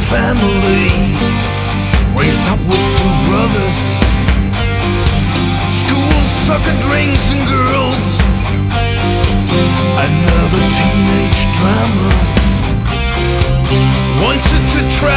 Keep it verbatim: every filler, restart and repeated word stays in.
family, raised up with two brothers. School, sucker drinks and girls. Another teenage drama. Wanted to try